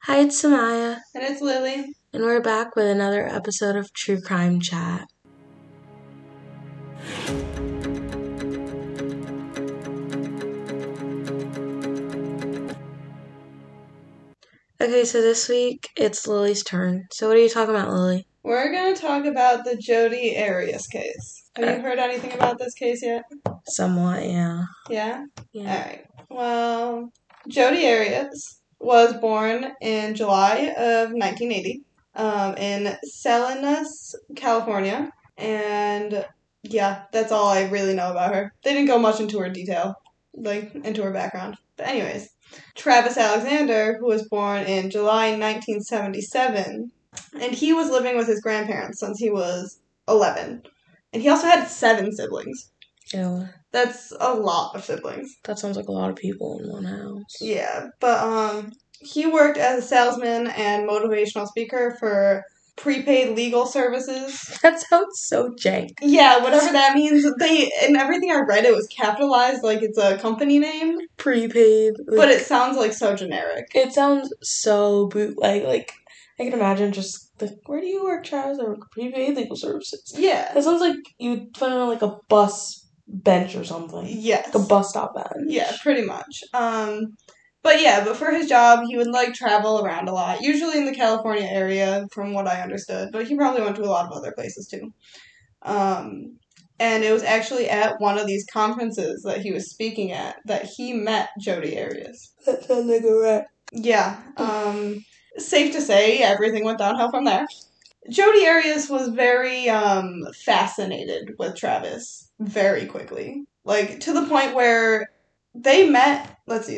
Hi, it's Samaya, And it's Lily. and we're back with another episode of True Crime Chat. Okay, so this week it's Lily's turn. So what are you talking about, Lily? We're going to talk about the Jodi Arias case. Have you heard anything about this case yet? Somewhat, yeah. Yeah? Yeah. Alright. Well, Jodi Arias was born in July of 1980 in Salinas, California. And yeah, that's all I really know about her. They didn't go much into her detail, into her background. But anyways, Travis Alexander, who was born in July 1977, and he was living with his grandparents since he was 11. And he also had 7 siblings. Ew. That's a lot of siblings. That sounds like a lot of people in one house. Yeah, but he worked as a salesman and motivational speaker for prepaid legal services. That sounds so jank. Yeah, whatever that means. In everything I read, it was capitalized like it's a company name. Prepaid. But it sounds like so generic. It sounds so bootleg. Like, I can imagine just where do you work, Travis? I work prepaid legal services. Yeah. That sounds like you'd find it on like a bus bench or something. Yes. Like a bus stop bench. Yeah, pretty much. But for his job, he would travel around a lot, usually in the California area, from what I understood. But he probably went to a lot of other places too. And it was actually at one of these conferences that he was speaking at that he met Jodi Arias. That sounds like a rat. Yeah. Safe to say, everything went downhill from there. Jodi Arias was very fascinated with Travis very quickly. To the point where they met,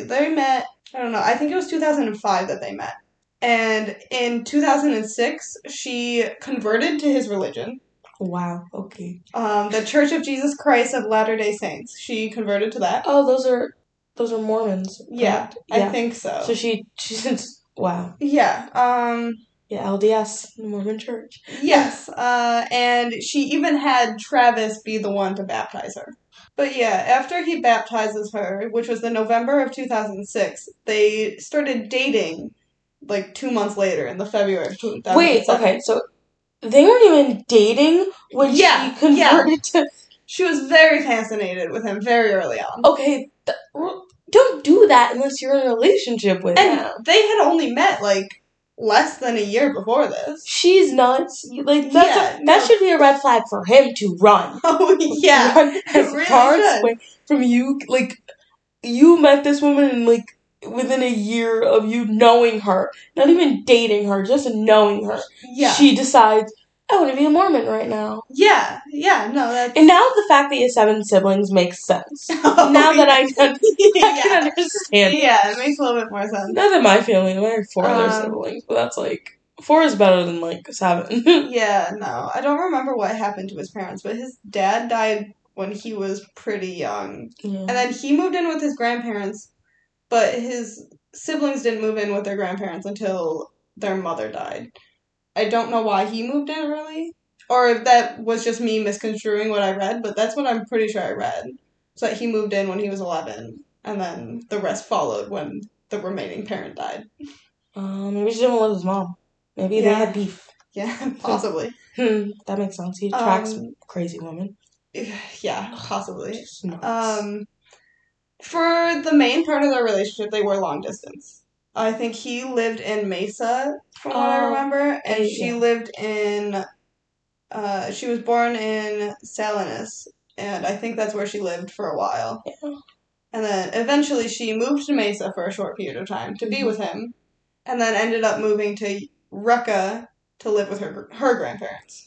I don't know, I think it was 2005 that they met. And in 2006, she converted to his religion. Wow, okay. The Church of Jesus Christ of Latter-day Saints. She converted to that. Oh, those are Mormons. Yeah, I think so. So she's wow. Yeah, Yeah, LDS, the Mormon Church. Yes, and she even had Travis be the one to baptize her. But yeah, after he baptizes her, which was in November of 2006, they started dating 2 months later in the February of 2007. Wait, okay, so they weren't even dating when she converted to... She was very fascinated with him very early on. Okay, don't do that unless you're in a relationship with him. And they had only met, less than a year before this. She's nuts. That should be a red flag for him to run. Oh, yeah. Run as far away from you. You met this woman and, within a year of you knowing her, not even dating her, just knowing her, she decides, I want to be a Mormon right now. Yeah, no, that's... And now the fact that you have 7 siblings makes sense. That I can understand. Yeah, it makes a little bit more sense. Not that my family, I have 4 other siblings, but that's 4 is better than 7. Yeah, no, I don't remember what happened to his parents, but his dad died when he was pretty young. Yeah. And then he moved in with his grandparents, but his siblings didn't move in with their grandparents until their mother died. I don't know why he moved in early, or if that was just me misconstruing what I read, but that's what I'm pretty sure I read. So that he moved in when he was 11, and then the rest followed when the remaining parent died. Maybe she didn't love his mom. Maybe they had beef. Yeah, possibly. That makes sense. He attracts crazy women. Yeah, possibly. Nuts. For the main part of their relationship, they were long distance. I think he lived in Mesa, from what I remember, and she lived in, she was born in Salinas, and I think that's where she lived for a while. Yeah. And then eventually she moved to Mesa for a short period of time to be with him, and then ended up moving to Yucca to live with her grandparents.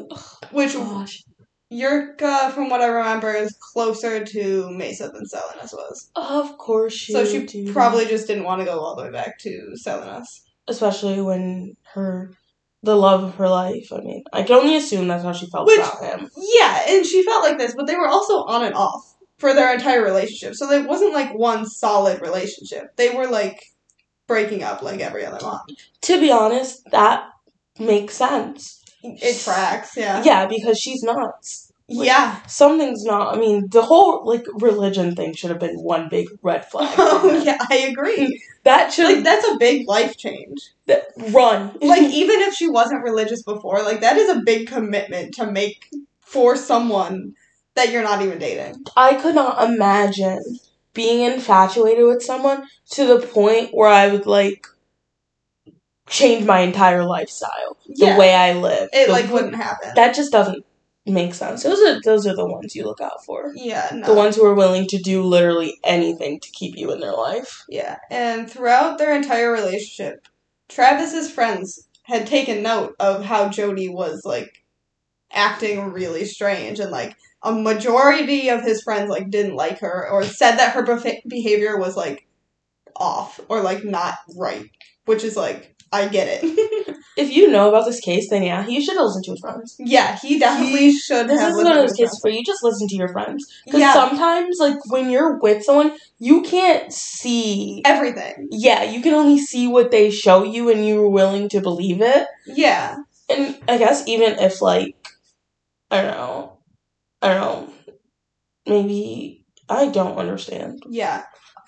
Gosh. Yucca, from what I remember, is closer to Mesa than Salinas was. Of course So she probably just didn't want to go all the way back to Salinas. Especially when the love of her life, I can only assume that's how she felt about him. Yeah, and she felt like this, but they were also on and off for their entire relationship. So it wasn't one solid relationship. They were breaking up every other month. To be honest, that makes sense. It tracks, yeah. Yeah, because she's nuts. Like, something's not. I mean, the whole religion thing should have been one big red flag. Oh yeah, I agree. That should that's a big life change. Run. Even if she wasn't religious before, that is a big commitment to make for someone that you're not even dating. I could not imagine being infatuated with someone to the point where I would change my entire lifestyle, the way I live. It wouldn't happen. That just doesn't make sense. Those are the ones you look out for. Yeah, no. The ones who are willing to do literally anything to keep you in their life. Yeah, and throughout their entire relationship, Travis's friends had taken note of how Jody was acting really strange, and a majority of his friends didn't like her or said that her behavior was off or not right, which is I get it. If you know about this case, then yeah, he should have listened to his friends. Yeah, he definitely should have listened to his friends. This is one of those cases where you just listen to your friends. Because sometimes, when you're with someone, you can't see everything. Yeah, you can only see what they show you and you're willing to believe it. Yeah. And I guess even if, I don't know, maybe I don't understand. Yeah.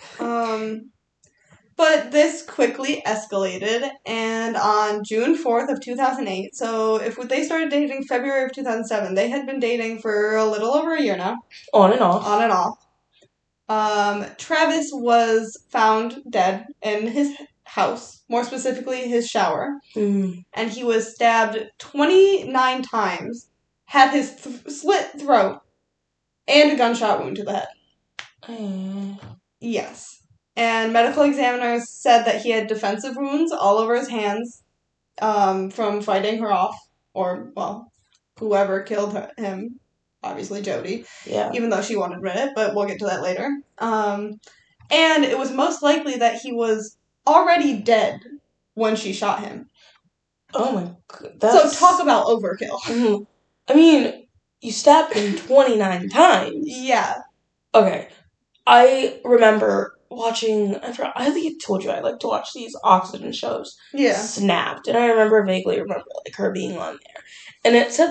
But this quickly escalated, and on June 4th of 2008, so if they started dating February of 2007, they had been dating for a little over a year now. On and off. On and off. Travis was found dead in his house, more specifically his shower, and he was stabbed 29 times, had his slit throat, and a gunshot wound to the head. Yes. And medical examiners said that he had defensive wounds all over his hands from fighting her off, or, whoever killed him, obviously Jody. Yeah. Even though she wanted rid of it, but we'll get to that later. And it was most likely that he was already dead when she shot him. Oh my god. So talk about overkill. Mm-hmm. I mean, you stabbed him 29 times. Yeah. Okay. I remember watching, I think I told you I like to watch these oxygen shows. Yeah. Snapped. And I vaguely remember her being on there. And it said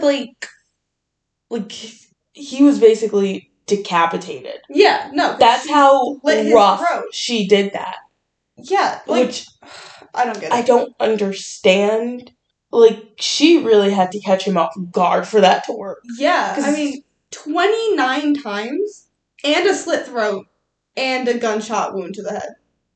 he was basically decapitated. Yeah, no. That's how rough she did that. Yeah, which I don't get it. I don't understand. She really had to catch him off guard for that to work. Yeah, 29 times and a slit throat. And a gunshot wound to the head.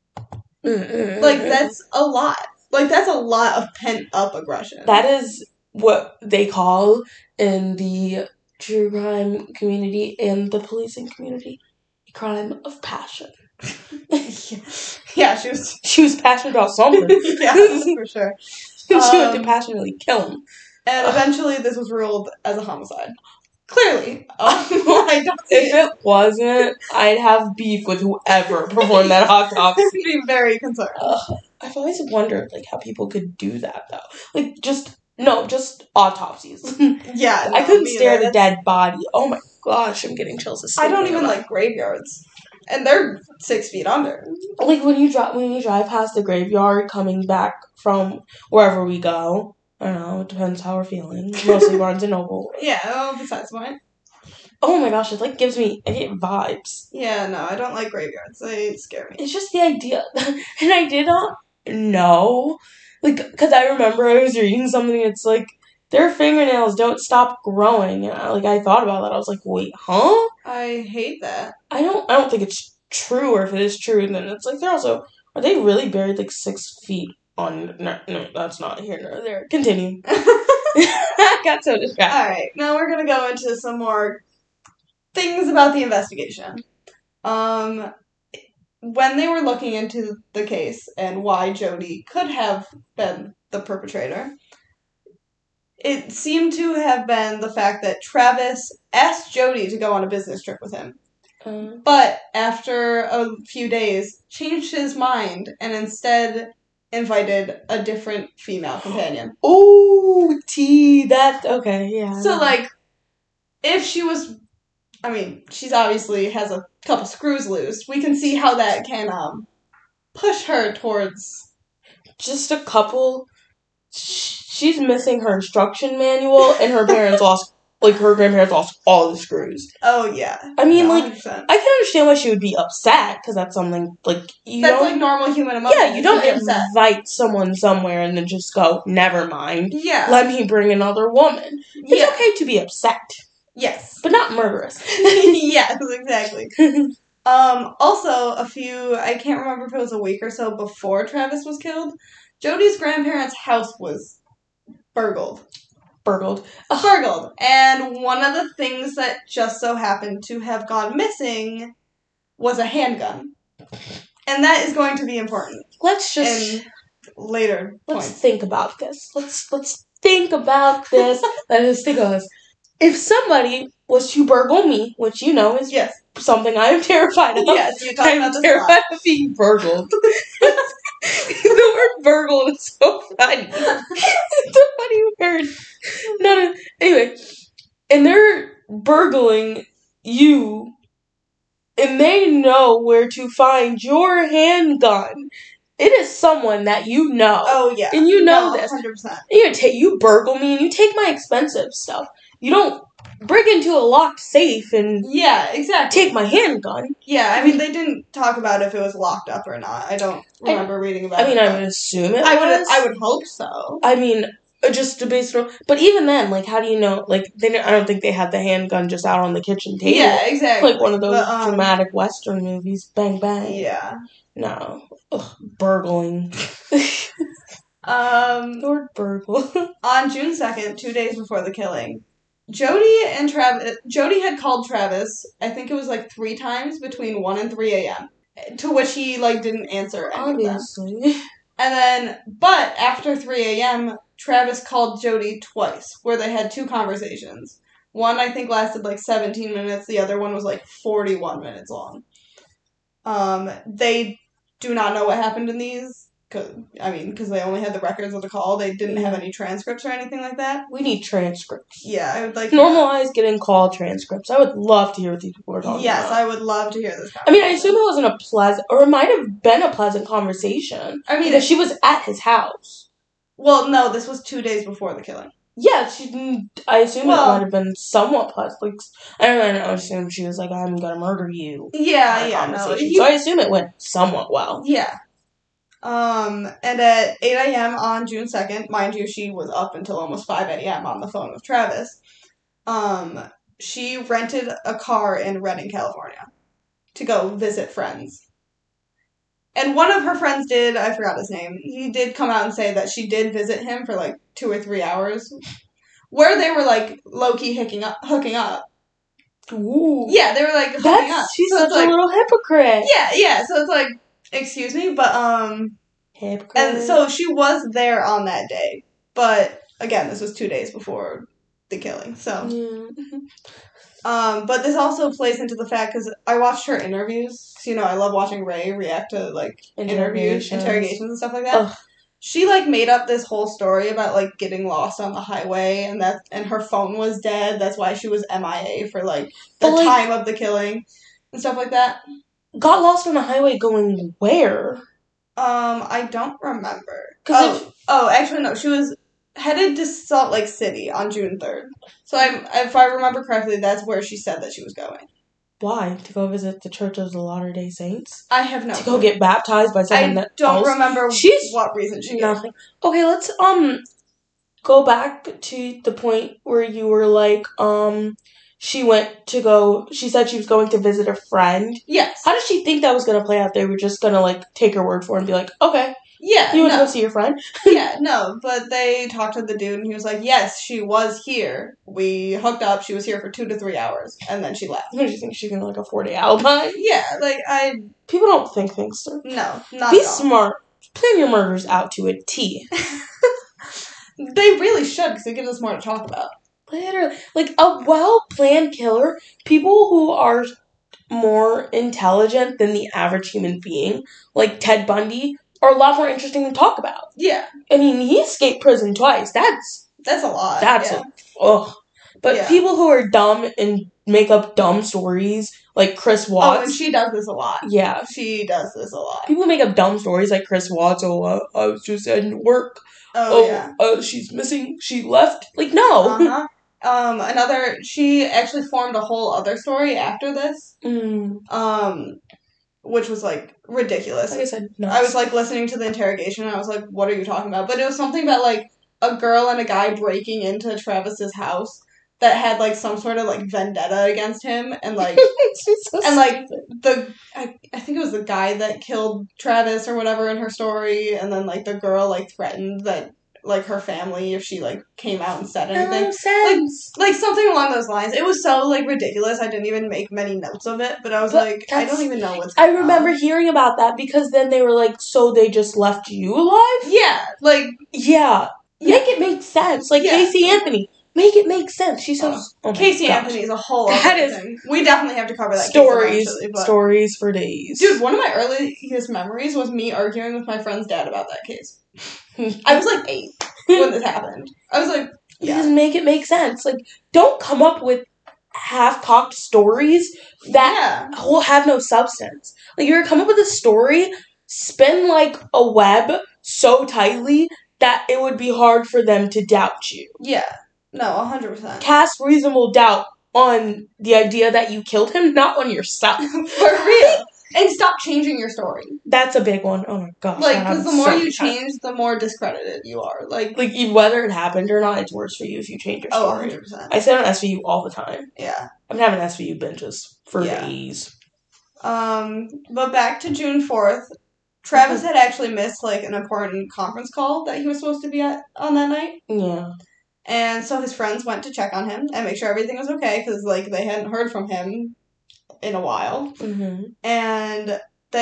That's a lot. That's a lot of pent-up aggression. That is what they call in the true crime community and the policing community a crime of passion. Yeah, she was passionate about something. Yeah, for sure. She wanted to passionately kill him. And eventually this was ruled as a homicide. Clearly. I don't see if it wasn't, I'd have beef with whoever performed that autopsy. I'd be very concerned. I've always wondered, how people could do that, though. Just autopsies. Yeah. I couldn't stare at a dead body. Oh my gosh, I'm getting chills. I don't even like graveyards. And they're 6 feet under. When you drive past the graveyard coming back from wherever we go, I don't know, it depends how we're feeling. Mostly Barnes & Noble. Yeah, besides the point. Oh my gosh, I get vibes. Yeah, no, I don't like graveyards. They scare me. It's just the idea. And I did not know. Because I remember I was reading something, it's their fingernails don't stop growing. And I thought about that. I was like, wait, huh? I hate that. I don't think it's true, or if it is true, then it's they're also, are they really buried 6 feet? No, that's not here nor there. Continue. I got so distracted. Alright, now we're gonna go into some more things about the investigation. When they were looking into the case and why Jody could have been the perpetrator, it seemed to have been the fact that Travis asked Jody to go on a business trip with him. But after a few days, changed his mind and instead invited a different female companion. Oh, that's okay, yeah. So, if she was, she's obviously has a couple screws loose. We can see how that can, push her towards... Just a couple... She's missing her instruction manual, and her parents lost like, her grandparents lost all the screws. Oh, yeah. I mean, 100%. like, I can understand why she would be upset, because that's something, like, that's, like, normal human emotion. Yeah, you don't invite someone somewhere and then just go, never mind. Yeah. Let me bring another woman. It's okay to be upset. Yes. But not murderous. Yes, exactly. Also, I can't remember if it was a week or so before Travis was killed, Jody's grandparents' house was burgled. Burgled. And one of the things that just so happened to have gone missing was a handgun. And that is going to be important. Let's just... later Let's think about this. Let's think about this. Let's think about this. If somebody was to burgle me, which you know is something I am terrified of. Yes, you talk about this I'm terrified of being burgled. The word burgled is so funny. It's a funny word. Anyway, and they're burgling you, and they know where to find your handgun. It is someone that you know. Oh, yeah. And you know this. 100%. You burgle me and you take my expensive stuff. You don't break into a locked safe and take my handgun. Yeah, I mean, they didn't talk about if it was locked up or not. I don't remember reading about it. I mean, I would assume it was. I would hope so. I mean, just to base it on... But even then, like, how do you know... Like, I don't think they had the handgun just out on the kitchen table. Yeah, exactly. Like one of those dramatic Western movies. Bang, bang. Yeah. No. Ugh, burgling. The word burgle. On June 2nd, 2 days before the killing, Jody had called Travis, I think it was like 3 times between 1 and 3 a.m. To which he, like, didn't answer any of them. And then, but after 3 a.m., Travis called Jody twice, where they had 2 conversations. One, I think, lasted like 17 minutes. The other one was like 41 minutes long. They do not know what happened in these, because they only had the records of the call. They didn't have any transcripts or anything like that. We need transcripts. Yeah, I would like normalize getting call transcripts. I would love to hear what these people are talking about. Yes, I would love to hear this conversation. I mean, I assume it wasn't a pleasant, or it might have been a pleasant conversation. I mean, because she was at his house. Well, no, this was 2 days before the killing. Yeah, I assume it might have been somewhat pleasant. Like, I don't know, I assume she was like, I'm gonna murder you. Yeah, no. So I assume it went somewhat well. Yeah. And at 8 a.m. on June 2nd, mind you, she was up until almost 5 a.m. on the phone with Travis, she rented a car in Redding, California to go visit friends. And one of her friends I forgot his name, he did come out and say that she did visit him for like 2 or 3 hours, where they were like low-key hooking up. Ooh. Yeah, they were like hooking up. She's such a little hypocrite. Yeah, so it's like, excuse me, but hypocrite. And so she was there on that day, but again, this was 2 days before the killing, so. Yeah. But this also plays into the fact, because I watched her interviews, because, I love watching Ray react to, like, interrogations and stuff like that. Ugh. She, like, made up this whole story about, like, getting lost on the highway, and her phone was dead, that's why she was MIA for, like, the time of the killing, and stuff like that. Got lost on the highway going where? I don't remember. Actually, no, she was headed to Salt Lake City on June 3rd. So if I remember correctly, that's where she said that she was going. Why? To go visit the Church of the Latter-day Saints? I have no clue. To go get baptized by someone I don't remember what reason she nothing. Okay, let's go back to the point where you were like, she said she was going to visit a friend. Yes. How did she think that was going to play out? They were just going to, like, take her word for it and be like, okay. Yeah, you want to go see your friend? Yeah, no, but they talked to the dude, and he was like, yes, she was here. We hooked up. She was here for 2 to 3 hours, and then she left. What do you think? She's going to, like, a 4-day alibi? Yeah, like, People don't think things through. No, not Be at all. smart. Plan your murders out to a T. They really should, because it gives us more to talk about. Literally. Like, a well-planned killer, people who are more intelligent than the average human being, like Ted Bundy, are a lot more interesting to talk about. Yeah. I mean, he escaped prison twice. That's a lot. But people who are dumb and make up dumb stories, like Chris Watts. Oh, and she does this a lot. Yeah. She does this a lot. People make up dumb stories like Chris Watts. I was just at work. Oh, yeah. She's missing. She left. Like, no. Uh-huh. She actually formed a whole other story after this. Which was, like, ridiculous. Like I said, nuts. I was, like, listening to the interrogation, and I was like, what are you talking about? But it was something about, like, a girl and a guy breaking into Travis's house that had, like, some sort of, like, vendetta against him, and, like, I think it was the guy that killed Travis or whatever in her story, and then, like, the girl, like, threatened that, like, her family if she, like, came out and said anything. No sense. Like, something along those lines. It was so, like, ridiculous. I didn't even make many notes of it, but I was like, I don't even know what's going on. I remember hearing about that because then they were like, so they just left you alive? Yeah, like... Yeah. Make it make sense. Like, Casey Anthony. Make it make sense. She's so... Casey Anthony is a whole other thing. We definitely have to cover that stories, case eventually, stories for days. Dude, one of my earliest memories was me arguing with my friend's dad about that case. I was, like, 8 when this happened. I was like, Just make it make sense. Like, don't come up with half-cocked stories that will have no substance. Like, you're gonna come up with a story, spin, like, a web so tightly that it would be hard for them to doubt you. Yeah. No, 100%. Cast reasonable doubt on the idea that you killed him, not on yourself. For real. And stop changing your story. That's a big one. Oh my gosh. Like, because the more you change, the more discredited you are. Like, whether it happened or not, it's worse for you if you change your story. 100%. I say it on SVU all the time. Yeah. I'm having SVU binges for days. But back to June 4th, Travis had actually missed, like, an important conference call that he was supposed to be at on that night. Yeah. And so his friends went to check on him and make sure everything was okay, because, like, they hadn't heard from him in a while. Mm-hmm. And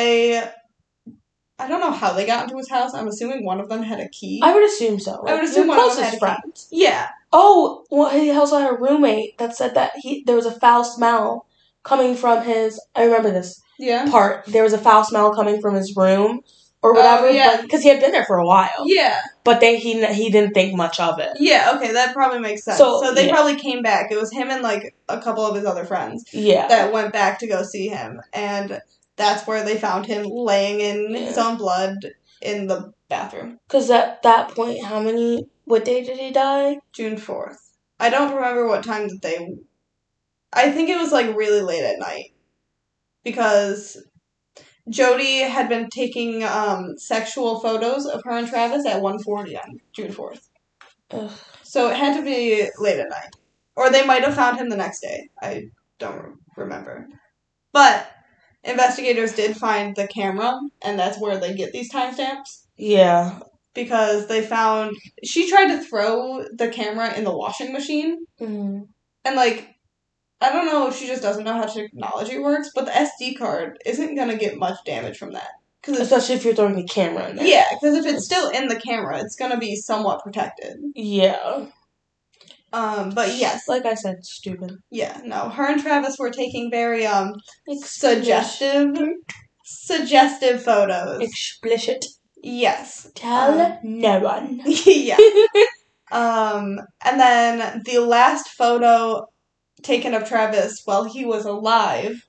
I don't know how they got into his house. I'm assuming one of them had a key. I would assume so. I would assume one of them had a key. Yeah. Oh, well, he also had a roommate that said that there was a foul smell coming from his... I remember this part. There was a foul smell coming from his room or whatever. Oh, yeah. Because he had been there for a while. Yeah. But he didn't think much of it. Yeah, okay, that probably makes sense. So they probably came back. It was him and, like, a couple of his other friends that went back to go see him. And that's where they found him laying in his own blood in the bathroom. Because at that point, what day did he die? June 4th. I don't remember what time that I think it was, like, really late at night. Because Jody had been taking sexual photos of her and Travis at 1:40 on June 4th. Ugh. So it had to be late at night. Or they might have found him the next day. I don't remember. But investigators did find the camera, and that's where they get these timestamps. Yeah. Because they found... She tried to throw the camera in the washing machine. Mm-hmm. And, like... I don't know if she just doesn't know how technology works, but the SD card isn't going to get much damage from that. Especially if you're throwing the camera in there. Yeah, because if it's still in the camera, it's going to be somewhat protected. Yeah. But yes. Like I said, stupid. Yeah, no. Her and Travis were taking very, suggestive photos. Explicit. Yes. Tell no one. Yeah. And then the last photo taken of Travis while he was alive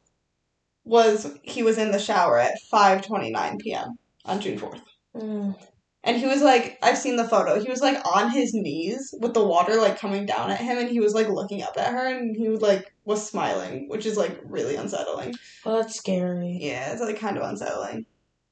he was in the shower at 5:29 p.m. on June 4th. Mm. And he was, like, I've seen the photo, he was, like, on his knees with the water, like, coming down at him, and he was, like, looking up at her, and he, like, was smiling, which is, like, really unsettling. Oh, that's scary. Yeah, it's, like, kind of unsettling.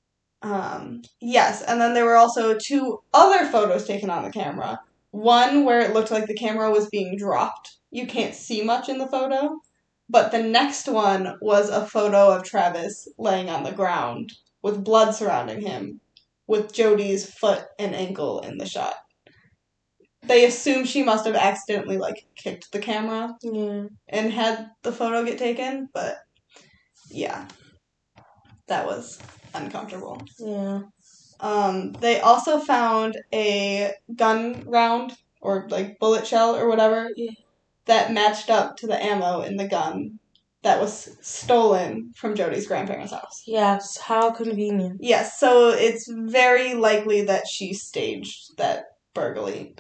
Yes, and then there were also 2 other photos taken on the camera. One where it looked like the camera was being dropped. You can't see much in the photo. But the next one was a photo of Travis laying on the ground with blood surrounding him, with Jody's foot and ankle in the shot. They assume she must have accidentally, like, kicked the camera and had the photo get taken, but yeah. That was uncomfortable. Yeah. They also found a gun round, or, like, bullet shell or whatever, that matched up to the ammo in the gun that was stolen from Jody's grandparents' house. Yes, how convenient. Yes, so it's very likely that she staged that burglary.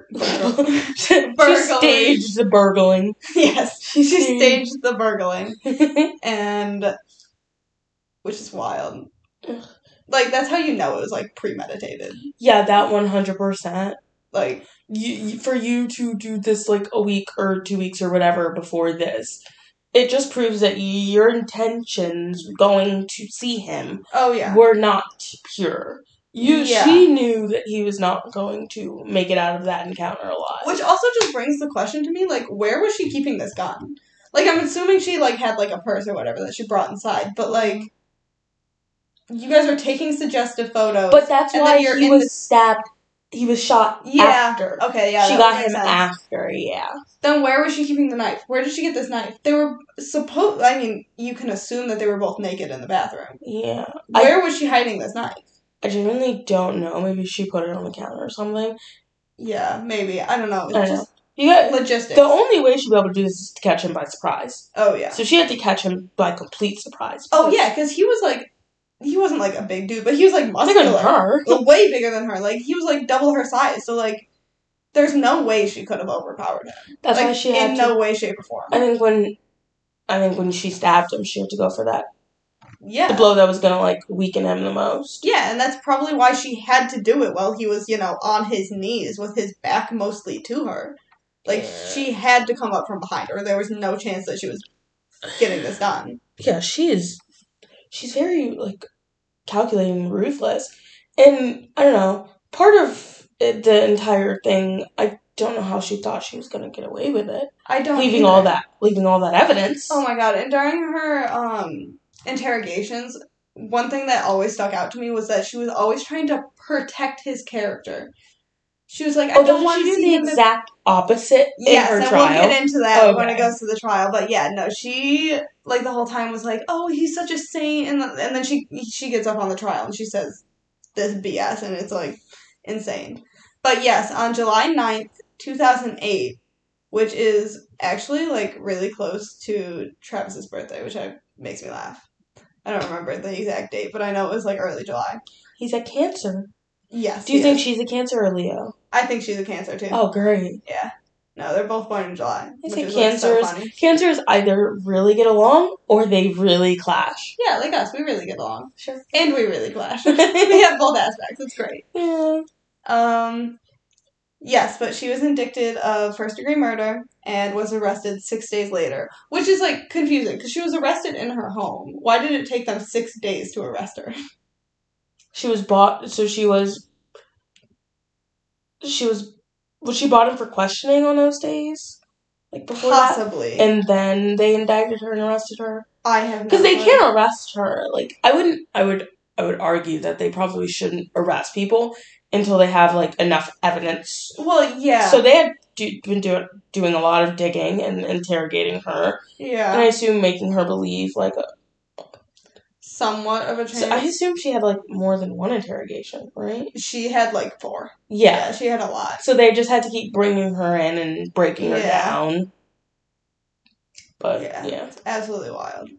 She staged the burgling. Yes, she staged the burgling. And... which is wild. Like, that's how you know it was, like, premeditated. Yeah, that 100%. Like, for you to do this, like, a week or 2 weeks or whatever before this, it just proves that your intentions going to see him were not pure. She knew that he was not going to make it out of that encounter alive. Which also just brings the question to me, like, where was she keeping this gun? Like, I'm assuming she, like, had, like, a purse or whatever that she brought inside, but, like, you guys are taking suggestive photos. But that's why he was stabbed. He was shot after. Okay, yeah. She got him after, yeah. Then where was she keeping the knife? Where did she get this knife? They were you can assume that they were both naked in the bathroom. Yeah. Where was she hiding this knife? I genuinely don't know. Maybe she put it on the counter or something. Yeah, maybe. I don't know. It's just logistics. The only way she'd be able to do this is to catch him by surprise. Oh, yeah. So she had to catch him by complete surprise. Oh, yeah, because he was, like... He wasn't, like, a big dude, but he was, like, muscular. Bigger than her. Way bigger than her. Like, he was, like, double her size. So, like, there's no way she could have overpowered him. That's why she had in no way, shape, or form. I think when she stabbed him, she had to go for that. Yeah. The blow that was gonna, like, weaken him the most. Yeah, and that's probably why she had to do it while he was, on his knees with his back mostly to her. Like, she had to come up from behind her. There was no chance that she was getting this done. Yeah, she's very, like, calculating and ruthless. And, I don't know, part of the entire thing, I don't know how she thought she was going to get away with it. I don't leaving all that evidence. Oh my god, and during her interrogations, one thing that always stuck out to me was that she was always trying to protect his character. She was like, I don't want to see the exact opposite in her trial. We'll get into that when it goes to the trial. But yeah, no, she, like, the whole time was like, oh, he's such a saint. And then she gets up on the trial and she says this BS, and it's, like, insane. But yes, on July 9th, 2008, which is actually, like, really close to Travis's birthday, which makes me laugh. I don't remember the exact date, but I know it was, like, early July. He's a Cancer. Yes. Do you think she's a Cancer or a Leo? I think she's a Cancer, too. Oh, great. Yeah. No, they're both born in July. I think Cancers either really get along or they really clash. Yeah, like us. We really get along. Sure. And we really clash. We have both aspects. It's great. Yeah. Yes, but she was indicted of first-degree murder and was arrested 6 days later, which is, like, confusing because she was arrested in her home. Why did it take them 6 days to arrest her? Was she brought in for questioning on those days? Like, before Possibly. That? And then they indicted her and arrested her? I have no Because they can't arrest her. Like, I would argue that they probably shouldn't arrest people until they have, like, enough evidence. Well, yeah. So they had been doing a lot of digging and interrogating her. Yeah. And I assume making her believe, like, somewhat of a chance. So I assume she had, like, more than one interrogation, right? She had, like, 4. Yeah. She had a lot. So they just had to keep bringing her in and breaking her down. But, yeah. It's absolutely wild.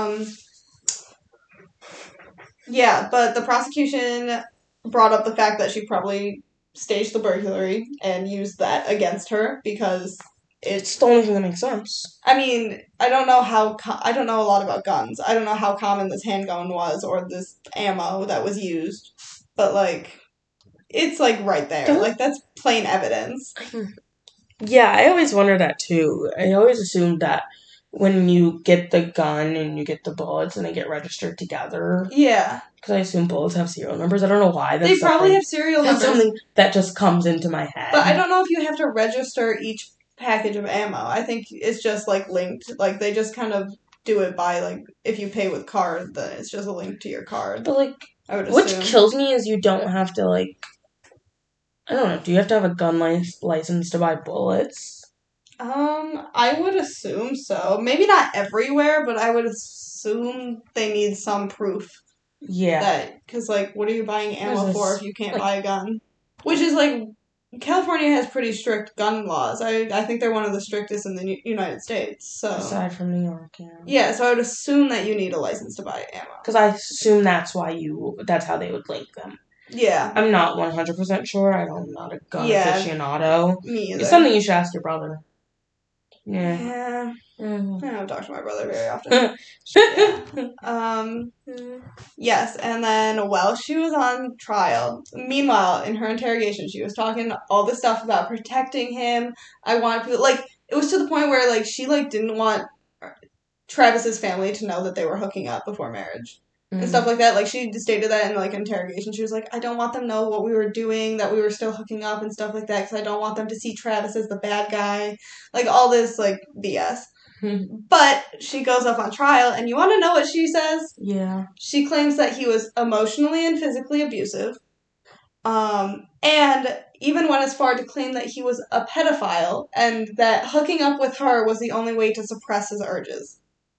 Yeah, but the prosecution brought up the fact that she probably staged the burglary and used that against her because it's the only thing that makes sense. I mean, I don't know a lot about guns. I don't know how common this handgun was or this ammo that was used. But, like, it's, like, right there. Like, that's plain evidence. Yeah, I always wonder that, too. I always assumed that when you get the gun and you get the bullets and they get registered together. Yeah. Because I assume bullets have serial numbers. I don't know why. They probably have serial numbers. That's something that just comes into my head. But I don't know if you have to register each package of ammo. I think it's just, like, linked. Like, they just kind of do it by, like, if you pay with card, then it's just a link to your card. But, like, I would assume. What kills me is you don't have to, like, I don't know, do you have to have a gun license to buy bullets? I would assume so. Maybe not everywhere, but I would assume they need some proof. Yeah. Because, like, what are you buying ammo for if you can't buy a gun? Which is, like, California has pretty strict gun laws. I think they're one of the strictest in the United States. So aside from New York, yeah. Yeah, so I would assume that you need a license to buy ammo. Because I assume that's how they would link them. Yeah. I'm not 100% sure. I'm not a gun aficionado. Me either. It's something you should ask your brother. Yeah. Mm-hmm. I don't talk to my brother very often. Yeah. Yes, and then while she was on trial, meanwhile, in her interrogation, she was talking all this stuff about protecting him. I want people, like, it was to the point where, like, she, like, didn't want Travis's family to know that they were hooking up before marriage. And stuff like that. Like, she stated that in, like, interrogation. She was like, I don't want them to know what we were doing, that we were still hooking up and stuff like that, because I don't want them to see Travis as the bad guy. Like, all this, like, BS. But she goes up on trial, and you want to know what she says? Yeah. She claims that he was emotionally and physically abusive. And even went as far to claim that he was a pedophile, and that hooking up with her was the only way to suppress his urges.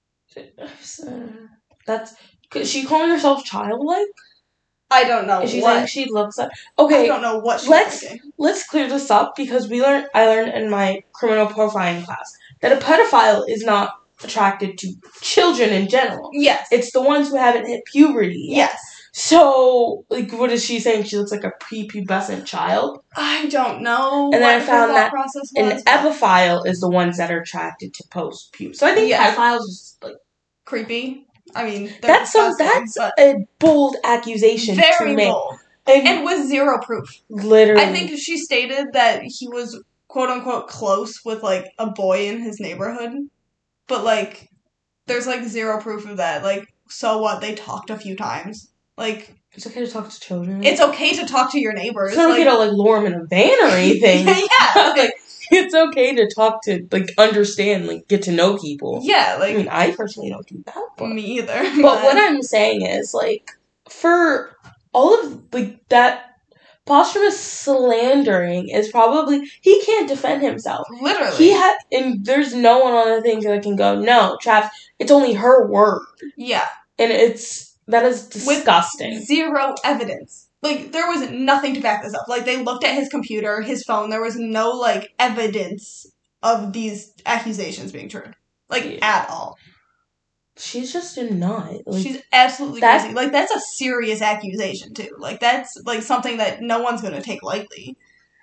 That's... Is she calling herself childlike? I don't know. Is she saying she looks like... Okay, I don't know what she's thinking. Let's clear this up, because I learned in my criminal profiling class that a pedophile is not attracted to children in general. Yes. It's the ones who haven't hit puberty yet. Yes. So, like, what is she saying? She looks like a prepubescent child? I don't know. And then I found that an epiphile is the ones that are attracted to post-pubes. So I think pedophiles is, like... creepy. I mean, that's a bold accusation to make. Bold. And with zero proof. Literally. I think she stated that he was, quote-unquote, close with, like, a boy in his neighborhood. But, like, there's, like, zero proof of that. Like, so what? They talked a few times. Like... It's okay to talk to children. It's okay to talk to your neighbors. It's not okay to, like, lure them in a van or anything. Like, it's okay to talk to, like, understand, like, get to know people. Yeah, like... I mean, I personally don't do that. But, me either. But what I'm saying is, like, for all of, like, that posthumous slandering is probably... He can't defend himself. Literally. And there's no one on the thing that can go, no, Trav, it's only her word. Yeah. And that is disgusting. With zero evidence. Like, there was nothing to back this up. Like, they looked at his computer, his phone. There was no, like, evidence of these accusations being true. Like, at all. She's just a nut. Like, she's absolutely crazy. Like, that's a serious accusation, too. Like, that's, like, something that no one's going to take lightly.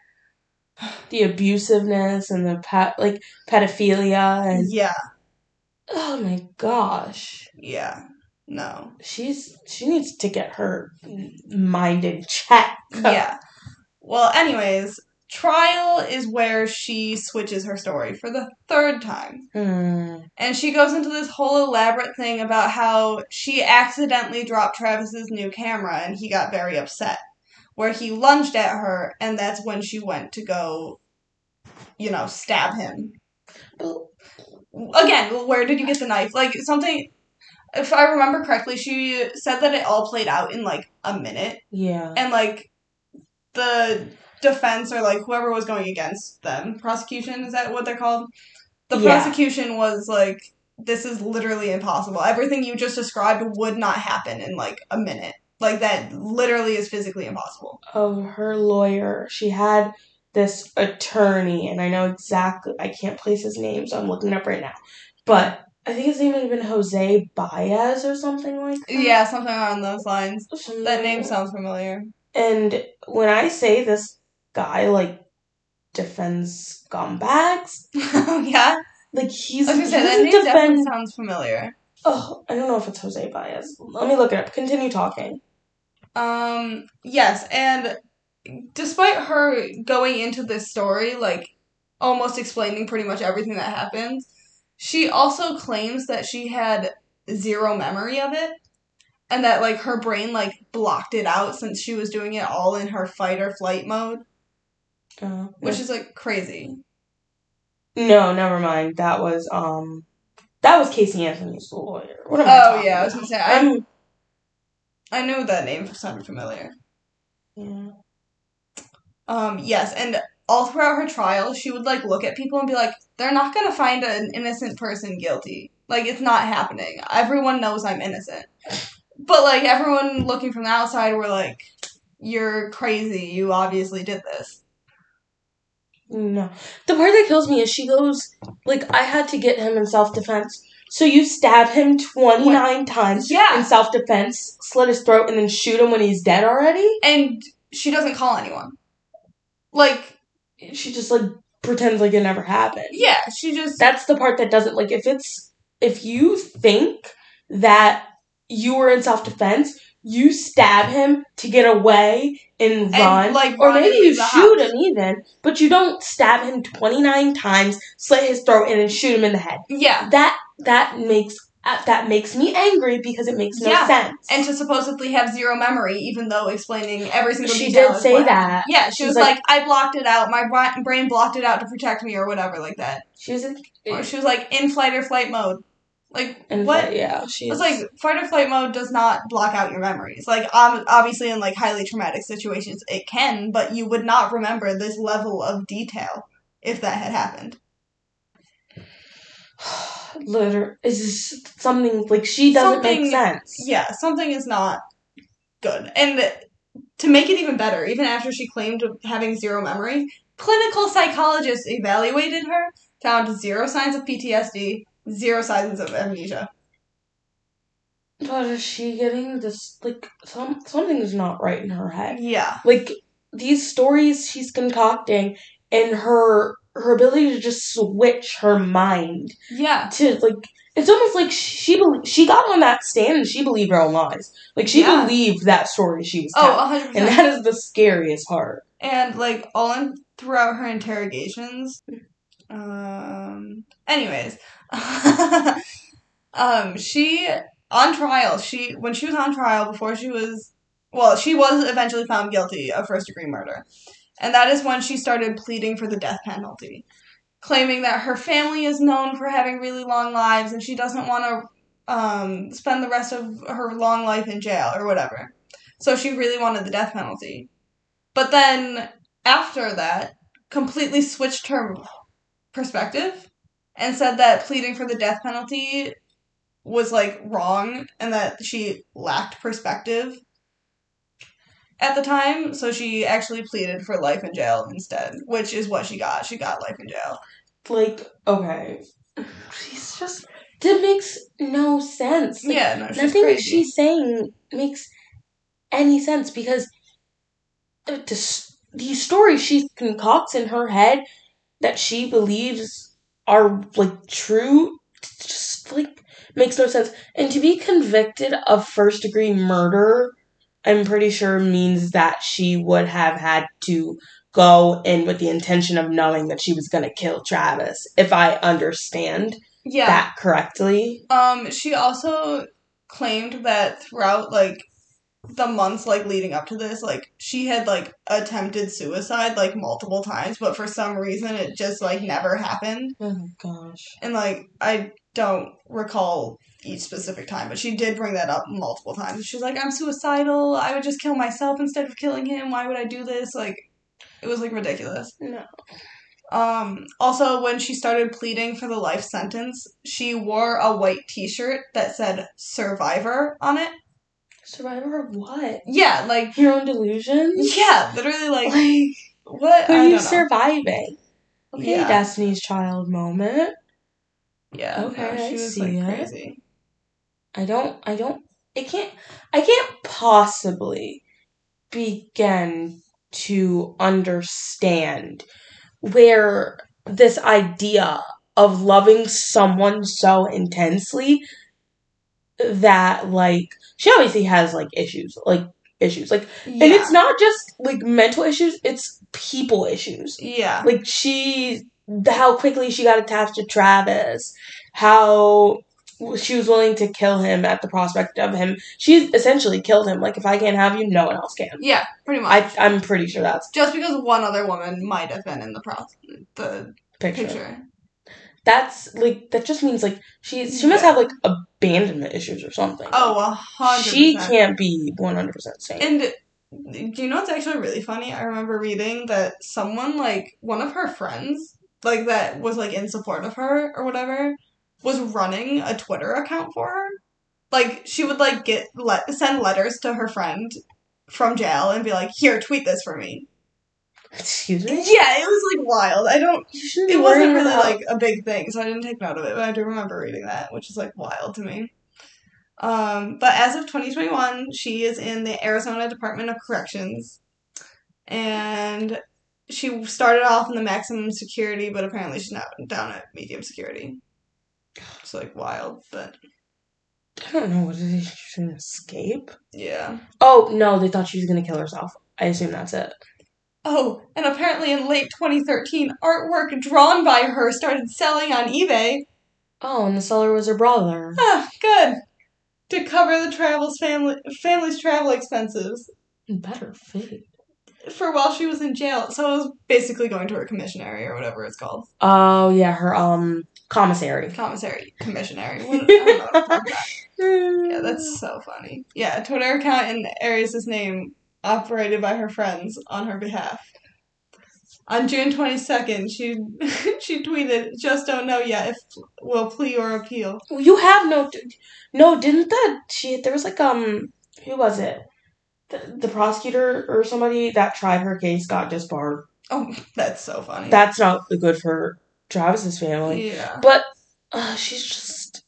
The abusiveness and the, pedophilia and... Yeah. Oh, my gosh. Yeah. No. She needs to get her mind in check. Yeah. Well, anyways, trial is where she switches her story for the third time. And she goes into this whole elaborate thing about how she accidentally dropped Travis's new camera and he got very upset. Where he lunged at her, and that's when she went to go, stab him. Again, where did you get the knife? Like, something... If I remember correctly, she said that it all played out in, like, a minute. Yeah. And, like, the defense or, like, whoever was going against them, prosecution, is that what they're called? The prosecution was, like, this is literally impossible. Everything you just described would not happen in, like, a minute. Like, that literally is physically impossible. Of her lawyer, she had this attorney, and I know exactly, I can't place his name, so I'm looking it up right now. But... I think his name might have been Jose Baez or something like that. Yeah, something along those lines. That name sounds familiar. And when I say this guy, like, defends scumbags... Yeah? Like, he's... I was gonna say, that name definitely sounds familiar. Oh, I don't know if it's Jose Baez. Let me look it up. Continue talking. Yes, and despite her going into this story, like, almost explaining pretty much everything that happens... She also claims that she had zero memory of it, and that, like, her brain, like, blocked it out since she was doing it all in her fight or flight mode. Which is, like, crazy. No, never mind. That was Casey Anthony's lawyer. What am I talking yeah, about? I was gonna say, I knew that name sounded familiar. Yeah. Yes, and... all throughout her trial, she would, like, look at people and be like, they're not gonna find an innocent person guilty. Like, it's not happening. Everyone knows I'm innocent. But, like, everyone looking from the outside were like, you're crazy. You obviously did this. No. The part that kills me is she goes, like, I had to get him in self-defense. So you stab him 29 times in self-defense, slit his throat, and then shoot him when he's dead already? And she doesn't call anyone. Like... She just, like, pretends like it never happened. Yeah, she just... That's the part that doesn't, like, if you think that you were in self-defense, you stab him to get away and run, like, or maybe you shoot him even, but you don't stab him 29 times, slit his throat, and then shoot him in the head. Yeah. That makes me angry because it makes no sense. And to supposedly have zero memory, even though explaining every single detail. She did say that. Yeah, she was like, I blocked it out. My brain blocked it out to protect me or whatever like that. She was like, in fight or flight mode. Like, what? Yeah, it's like, fight or flight mode does not block out your memories. Like, obviously in, like, highly traumatic situations, it can, but you would not remember this level of detail if that had happened. Literally, it's just something, like, she doesn't make sense. Yeah, something is not good. And to make it even better, even after she claimed having zero memory, clinical psychologists evaluated her, found 0 signs of PTSD, 0 signs of amnesia. But is she getting this, like, something's not right in her head. Yeah. Like, these stories she's concocting, and her ability to just switch her mind. Yeah. To, like, it's almost like she got on that stand and she believed her own lies. Like, she believed that story she was telling. Oh, 100%. And that is the scariest part. And, like, throughout her interrogations, anyways, when she was on trial before she was eventually found guilty of first-degree murder. And that is when she started pleading for the death penalty, claiming that her family is known for having really long lives and she doesn't want to spend the rest of her long life in jail or whatever. So she really wanted the death penalty. But then, after that, completely switched her perspective and said that pleading for the death penalty was, like, wrong and that she lacked perspective at the time, so she actually pleaded for life in jail instead, which is what she got. She got life in jail. Like, okay. She's just... That makes no sense. Like, yeah, no, she's nothing crazy. She's saying makes any sense because these stories she concocts in her head that she believes are, like, true just, like, makes no sense. And to be convicted of first-degree murder, I'm pretty sure means that she would have had to go in with the intention of knowing that she was going to kill Travis, if I understand that correctly. She also claimed that throughout, like, the months, like, leading up to this, like, she had, like, attempted suicide, like, multiple times, but for some reason it just, like, never happened. Oh my gosh. And, like, I don't recall each specific time, but she did bring that up multiple times. She's like, I'm suicidal, I would just kill myself instead of killing him, why would I do this? Like, it was, like, ridiculous. No. Also, when she started pleading for the life sentence, she wore a white t-shirt that said Survivor on it. Survivor of what? Yeah, like... Your own delusions? Yeah, literally, like what? Who are you surviving? Okay, yeah. Destiny's Child moment. Yeah. Okay, no, she was, like, crazy. I can't possibly begin to understand where this idea of loving someone so intensely that, like, she obviously has, like, issues, and it's not just, like, mental issues, it's people issues. Yeah. Like, how quickly she got attached to Travis, how she was willing to kill him at the prospect of him. She essentially killed him. Like, if I can't have you, no one else can. Yeah, pretty much. I'm pretty sure that's... Just because one other woman might have been in the picture. That's, like, that just means, like, she must have, like, abandonment issues or something. Oh, 100%. She can't be 100% sane. And do you know what's actually really funny? I remember reading that someone, like, one of her friends, like, that was, like, in support of her or whatever, was running a Twitter account for her. Like, she would, like, send letters to her friend from jail and be like, here, tweet this for me. Excuse me? Yeah, it was, like, wild. It wasn't really, like, a big thing, so I didn't take note of it, but I do remember reading that, which is, like, wild to me. But as of 2021, she is in the Arizona Department of Corrections, and she started off in the maximum security, but apparently she's now down at medium security. It's like wild, but I don't know. What did she escape? Yeah. Oh no, they thought she was gonna kill herself. I assume that's it. Oh, and apparently in late 2013, artwork drawn by her started selling on eBay. Oh, and the seller was her brother. Ah, good. To cover the family's travel expenses. Better fate. For while she was in jail. So it was basically going to her commissionary or whatever it's called. Oh, yeah, her, commissary. Commissionary. I don't know what I'm talking about. Yeah, that's so funny. Yeah, a Twitter account in Aries' name operated by her friends on her behalf. On June 22nd, she tweeted, "Just don't know yet if we'll plea or appeal." You have no, didn't there was like, who was it? The prosecutor or somebody that tried her case got disbarred. Oh, that's so funny. That's not good for Travis's family. Yeah. But, she's just,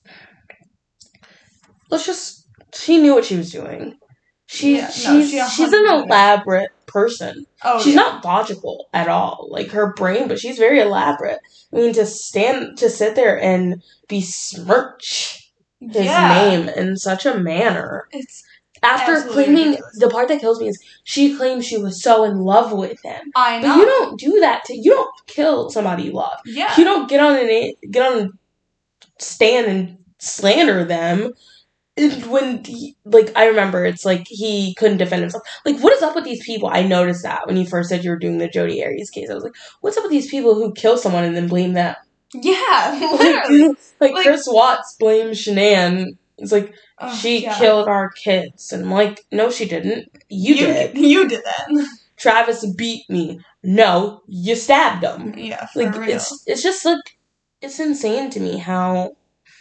she knew what she was doing. She's an elaborate person. Oh, she's not logical at all. Like, her brain, but she's very elaborate. I mean, to sit there and besmirch his name in such a manner. It's after claiming, ridiculous. The part that kills me is she claimed she was so in love with him. I know. But you don't do that you don't kill somebody you love. Yeah. You don't get on a stand and slander them. When, I remember, it's like he couldn't defend himself. Like, what is up with these people? I noticed that when you first said you were doing the Jodi Arias case. I was like, what's up with these people who kill someone and then blame them? Yeah, literally. like Chris Watts blames Shanann. It's like, she killed our kids. And I'm like, no, she didn't. You did. You did that. Travis beat me. No, you stabbed him. Yeah, for real. It's just, like, it's insane to me how,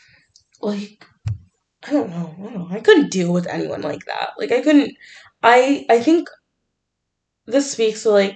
like, I don't know. I couldn't deal with anyone like that. Like, I couldn't. I think this speaks to, like,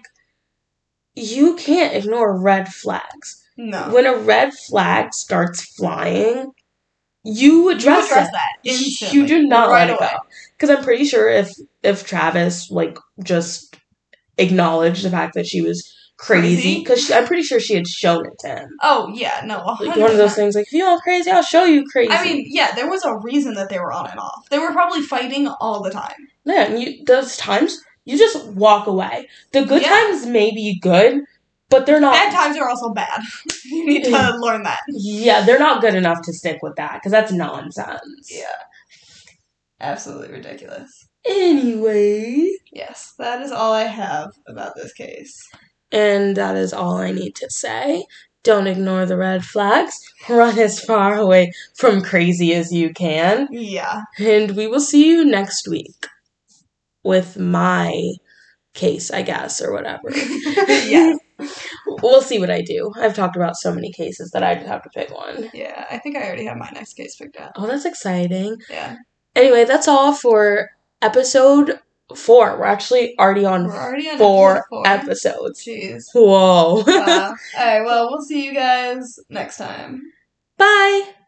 you can't ignore red flags. No. When a red flag starts flying, you address that instantly. You do not let it go. Because I'm pretty sure if Travis, like, just acknowledged the fact that she was crazy, because I'm pretty sure she had shown it to him. Oh, yeah, no, 100%. Like, one of those things, like, if you want crazy, I'll show you crazy. I mean, yeah, there was a reason that they were on and off. They were probably fighting all the time. Yeah, and those times, you just walk away. The good times may be good, but they're not... Bad times are also bad. You need to learn that. Yeah, they're not good enough to stick with that, because that's nonsense. Yeah. Absolutely ridiculous. Anyway. Yes, that is all I have about this case. And that is all I need to say. Don't ignore the red flags. Run as far away from crazy as you can. Yeah. And we will see you next week with my case, I guess, or whatever. Yeah. We'll see what I do. I've talked about so many cases that I just have to pick one. Yeah, I think I already have my next case picked out. Oh, that's exciting. Yeah. Anyway, that's all for episode 4. We're actually already on 4 episodes. Jeez. Whoa. Wow. Alright, well, we'll see you guys next time. Bye.